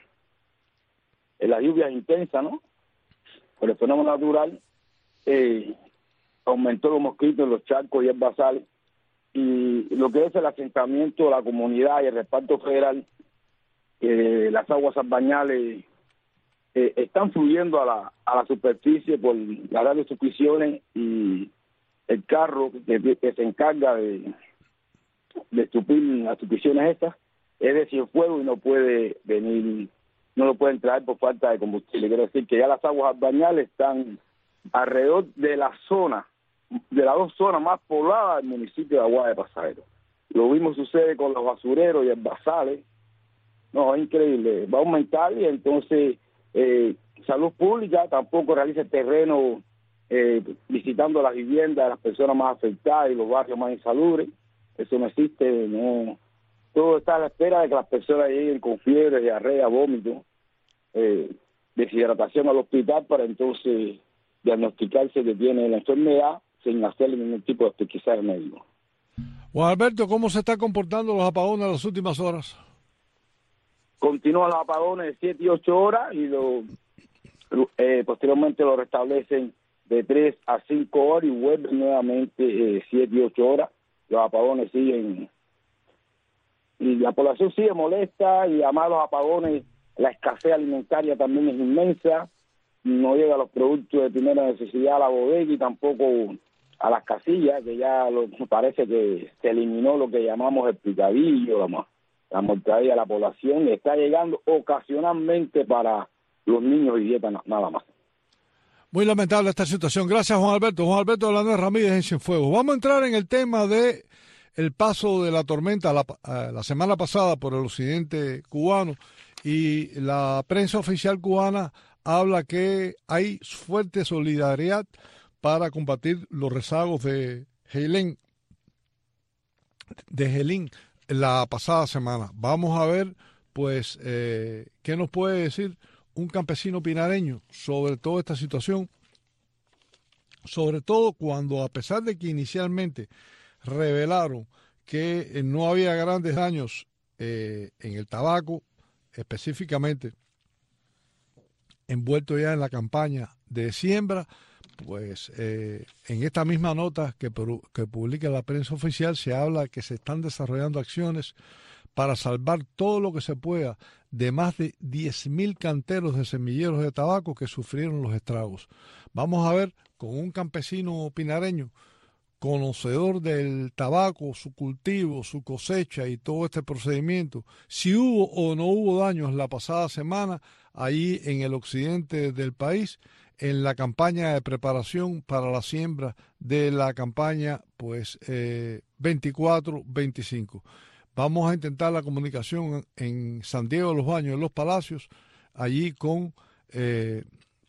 en las lluvias intensas, ¿no? Por el fenómeno natural, eh, aumentó los mosquitos en los charcos y el basal, y lo que es el asentamiento de la comunidad y el reparto federal, eh, las aguas albañales eh, están fluyendo a la, a la superficie por las grandes suspiciones, y el carro que, que se encarga de, de estupir las suspiciones estas es de Cienfuegos y no puede venir, no lo pueden traer por falta de combustible. Quiero decir que ya las aguas albañales están alrededor de la zona, de las dos zonas más pobladas del municipio de Aguada de Pasajeros. Lo mismo sucede con los basureros y el basales. No, es increíble. Va a aumentar, y entonces eh, Salud Pública tampoco realiza el terreno eh, visitando las viviendas de las personas más afectadas y los barrios más insalubres. Eso no existe, no. Todo está a la espera de que las personas lleguen con fiebre, diarrea, vómito, eh, deshidratación al hospital para entonces diagnosticarse que tiene la enfermedad sin hacerle ningún tipo de pesquisa médico. Juan Alberto, ¿cómo se están comportando los apagones en las últimas horas? Continúan los apagones de siete y ocho horas y lo, eh, posteriormente lo restablecen de tres a cinco horas y vuelven nuevamente eh, siete y ocho horas. Los apagones siguen y la población sigue molesta y además los apagones, la escasez alimentaria también es inmensa, no llega a los productos de primera necesidad a la bodega y tampoco a las casillas, que ya lo, parece que se eliminó lo que llamamos el picadillo, la, la mortadella de la población, y está llegando ocasionalmente para los niños y dietas nada más. Muy lamentable esta situación. Gracias, Juan Alberto. Juan Alberto Orlando Ramírez en Cienfuegos. Vamos a entrar en el tema de el paso de la tormenta la, la semana pasada por el occidente cubano, y la prensa oficial cubana habla que hay fuerte solidaridad para combatir los rezagos de Helene, de Helene la pasada semana. Vamos a ver, pues, eh, qué nos puede decir un campesino pinareño sobre toda esta situación, sobre todo cuando, a pesar de que inicialmente revelaron que eh, no había grandes daños eh, en el tabaco, específicamente envuelto ya en la campaña de siembra, pues eh, en esta misma nota que, que publica la prensa oficial se habla que se están desarrollando acciones para salvar todo lo que se pueda de más de diez mil canteros de semilleros de tabaco que sufrieron los estragos. Vamos a ver con un campesino pinareño, conocedor del tabaco, su cultivo, su cosecha y todo este procedimiento, si hubo o no hubo daños la pasada semana ahí en el occidente del país, en la campaña de preparación para la siembra de la campaña pues eh, veinticuatro veinticinco. Vamos a intentar la comunicación en San Diego de los Baños, en Los Palacios, allí con eh,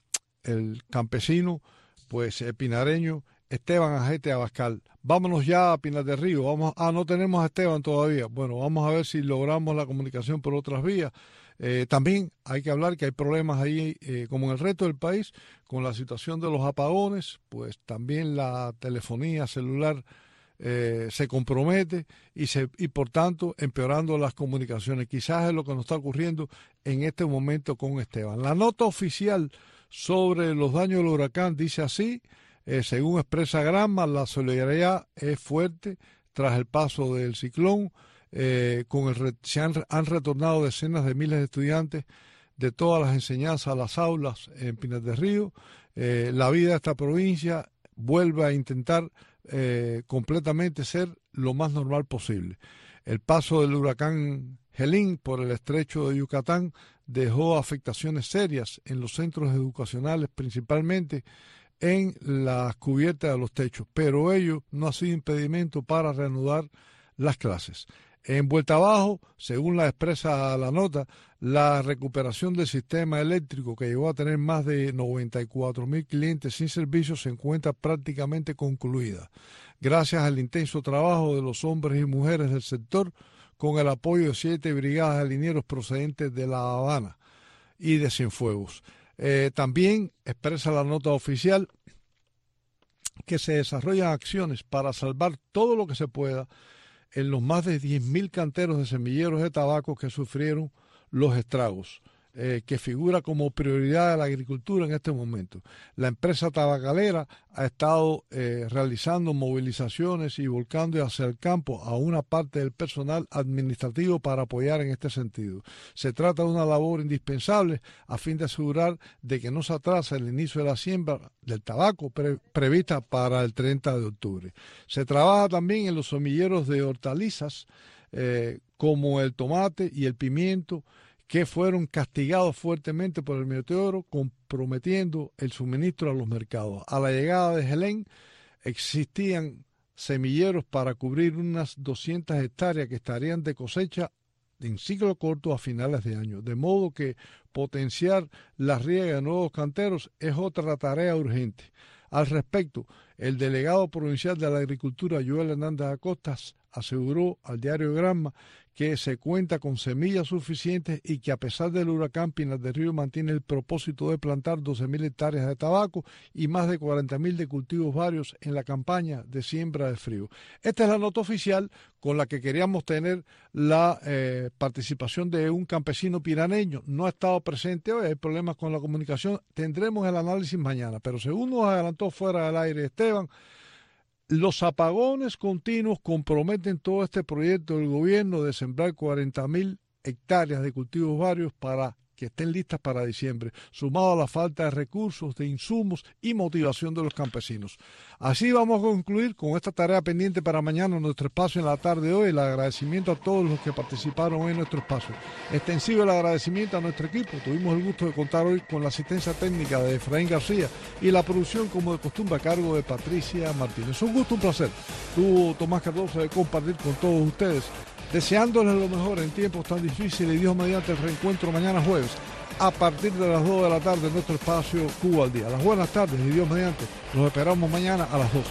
el campesino pues eh, pinareño Esteban Ajete Abascal. Vámonos ya a Pinar del Río. Vamos, ah, no tenemos a Esteban todavía. Bueno, vamos a ver si logramos la comunicación por otras vías. Eh, también hay que hablar que hay problemas ahí, eh, como en el resto del país, con la situación de los apagones, pues también la telefonía celular eh, se compromete y, se, y por tanto empeorando las comunicaciones. Quizás es lo que nos está ocurriendo en este momento con Esteban. La nota oficial sobre los daños del huracán dice así: eh, según expresa Granma, la solidaridad es fuerte tras el paso del ciclón. Eh, con el, se han, han retornado decenas de miles de estudiantes de todas las enseñanzas a las aulas en Pinar del Río. Eh, la vida de esta provincia vuelve a intentar eh, completamente ser lo más normal posible. El paso del huracán Helene por el estrecho de Yucatán dejó afectaciones serias en los centros educacionales, principalmente en las cubiertas de los techos, pero ello no ha sido impedimento para reanudar las clases. En vuelta abajo, según la expresa la nota, la recuperación del sistema eléctrico, que llegó a tener más de noventa y cuatro mil clientes sin servicio, se encuentra prácticamente concluida, gracias al intenso trabajo de los hombres y mujeres del sector, con el apoyo de siete brigadas de linieros procedentes de La Habana y de Cienfuegos. Eh, también expresa la nota oficial que se desarrollan acciones para salvar todo lo que se pueda en los más de diez mil canteros de semilleros de tabaco que sufrieron los estragos, eh, que figura como prioridad de la agricultura en este momento. La empresa tabacalera ha estado eh, realizando movilizaciones y volcando hacia el campo a una parte del personal administrativo para apoyar en este sentido. Se trata de una labor indispensable a fin de asegurar de que no se atrasa el inicio de la siembra del tabaco pre prevista para el treinta de octubre. Se trabaja también en los semilleros de hortalizas eh, como el tomate y el pimiento, que fueron castigados fuertemente por el meteoro, comprometiendo el suministro a los mercados. A la llegada de Helene existían semilleros para cubrir unas doscientas hectáreas que estarían de cosecha en ciclo corto a finales de año, de modo que potenciar la riega de nuevos canteros es otra tarea urgente. Al respecto, el delegado provincial de la Agricultura, Joel Hernández Acosta, aseguró al diario Granma que se cuenta con semillas suficientes y que a pesar del huracán, Pinar del Río mantiene el propósito de plantar doce mil hectáreas de tabaco y más de cuarenta mil de cultivos varios en la campaña de siembra de frío. Esta es la nota oficial con la que queríamos tener la eh, participación de un campesino piraneño. No ha estado presente hoy, hay problemas con la comunicación. Tendremos el análisis mañana, pero según nos adelantó fuera del aire Esteban, los apagones continuos comprometen todo este proyecto del gobierno de sembrar cuarenta mil hectáreas de cultivos varios para que estén listas para diciembre, sumado a la falta de recursos, de insumos y motivación de los campesinos. Así vamos a concluir con esta tarea pendiente para mañana en nuestro espacio en la tarde de hoy. El agradecimiento a todos los que participaron en nuestro espacio. Extensivo el agradecimiento a nuestro equipo. Tuvimos el gusto de contar hoy con la asistencia técnica de Efraín García y la producción, como de costumbre, a cargo de Patricia Martínez. Un gusto, un placer. Tuvo Tomás Cardoso de compartir con todos ustedes, deseándoles lo mejor en tiempos tan difíciles y Dios mediante el reencuentro mañana jueves a partir de las dos de la tarde en nuestro espacio Cuba al Día. Las buenas tardes y Dios mediante. Los esperamos mañana a las dos.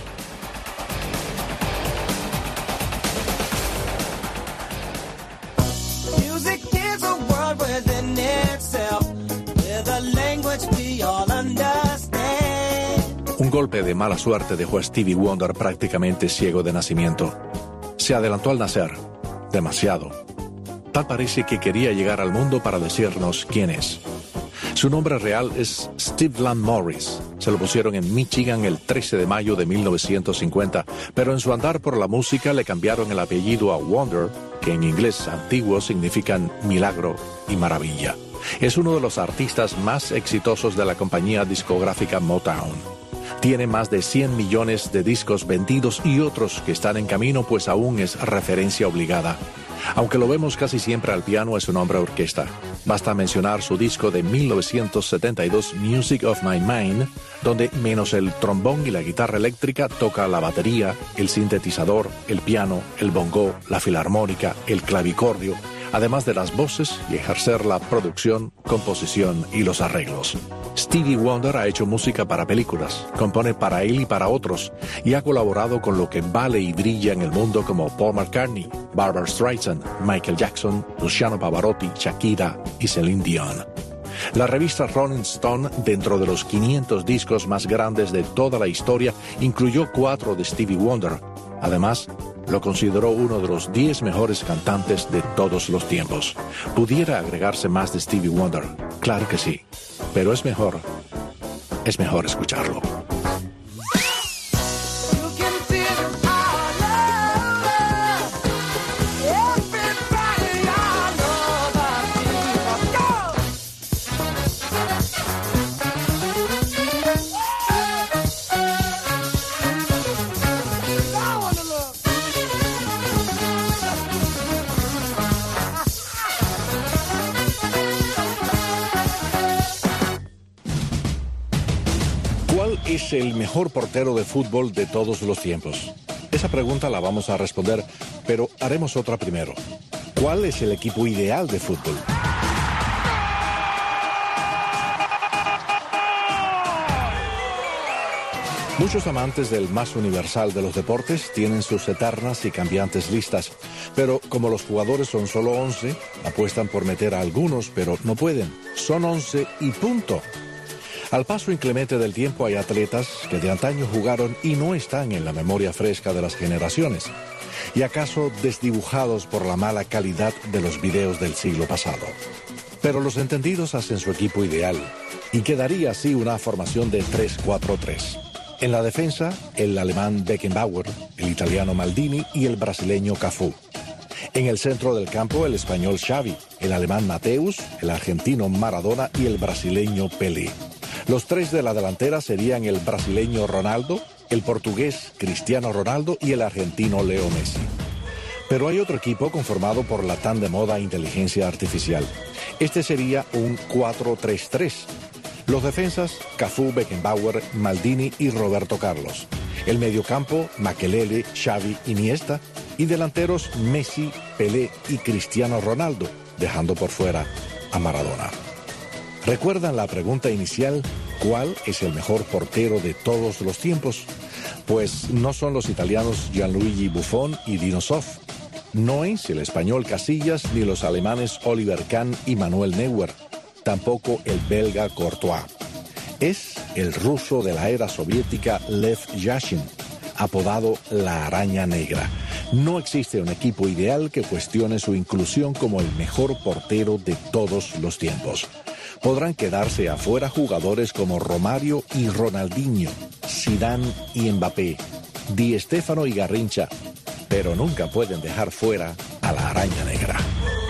Un golpe de mala suerte dejó a Stevie Wonder prácticamente ciego de nacimiento. Se adelantó al nacer. Demasiado. Tal parece que quería llegar al mundo para decirnos quién es. Su nombre real es Steve Lamb Morris. Se lo pusieron en Michigan el trece de mayo de mil novecientos cincuenta, pero en su andar por la música le cambiaron el apellido a Wonder, que en inglés antiguo significan milagro y maravilla. Es uno de los artistas más exitosos de la compañía discográfica Motown. Tiene más de cien millones de discos vendidos y otros que están en camino, pues aún es referencia obligada. Aunque lo vemos casi siempre al piano, es un hombre orquesta. Basta mencionar su disco de mil novecientos setenta y dos, Music of My Mind, donde menos el trombón y la guitarra eléctrica toca la batería, el sintetizador, el piano, el bongo, la filarmónica, el clavicordio, además de las voces y ejercer la producción, composición y los arreglos. Stevie Wonder ha hecho música para películas, compone para él y para otros, y ha colaborado con lo que vale y brilla en el mundo como Paul McCartney, Barbra Streisand, Michael Jackson, Luciano Pavarotti, Shakira y Celine Dion. La revista Rolling Stone, dentro de los quinientos discos más grandes de toda la historia, incluyó cuatro de Stevie Wonder. Además, lo consideró uno de los diez mejores cantantes de todos los tiempos. ¿Pudiera agregarse más de Stevie Wonder? Claro que sí, pero es mejor, es mejor escucharlo. ¿Es el mejor portero de fútbol de todos los tiempos? Esa pregunta la vamos a responder, pero haremos otra primero. ¿Cuál es el equipo ideal de fútbol? Muchos amantes del más universal de los deportes tienen sus eternas y cambiantes listas, pero como los jugadores son solo once, apuestan por meter a algunos, pero no pueden. Son once y punto. Al paso inclemente del tiempo hay atletas que de antaño jugaron y no están en la memoria fresca de las generaciones, y acaso desdibujados por la mala calidad de los videos del siglo pasado. Pero los entendidos hacen su equipo ideal, y quedaría así una formación de tres cuatro tres. En la defensa, el alemán Beckenbauer, el italiano Maldini y el brasileño Cafú. En el centro del campo, el español Xavi, el alemán Mateus, el argentino Maradona y el brasileño Pelé. Los tres de la delantera serían el brasileño Ronaldo, el portugués Cristiano Ronaldo y el argentino Leo Messi. Pero hay otro equipo conformado por la tan de moda inteligencia artificial. Este sería un cuatro tres tres. Los defensas, Cafú, Beckenbauer, Maldini y Roberto Carlos. El mediocampo, Makelele, Xavi, Iniesta. Y delanteros, Messi, Pelé y Cristiano Ronaldo, dejando por fuera a Maradona. ¿Recuerdan la pregunta inicial? ¿Cuál es el mejor portero de todos los tiempos? Pues no son los italianos Gianluigi Buffon y Dino Zoff. No es el español Casillas ni los alemanes Oliver Kahn y Manuel Neuer. Tampoco el belga Courtois. Es el ruso de la era soviética Lev Yashin, apodado la Araña Negra. No existe un equipo ideal que cuestione su inclusión como el mejor portero de todos los tiempos. Podrán quedarse afuera jugadores como Romario y Ronaldinho, Zidane y Mbappé, Di Stéfano y Garrincha, pero nunca pueden dejar fuera a la Araña Negra.